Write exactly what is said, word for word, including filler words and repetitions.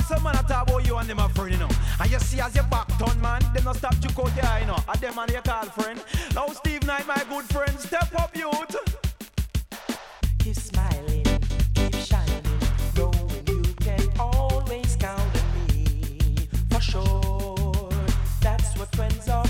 some man I talk about you and them a friend, you know. And you see as your back turn, man, they not stop you out there, you know. And them man you call friend. Now Steve Knight, my good friend, step up, youth. Keep smiling, keep shining, knowing you can always count on me. For sure, that's what friends are.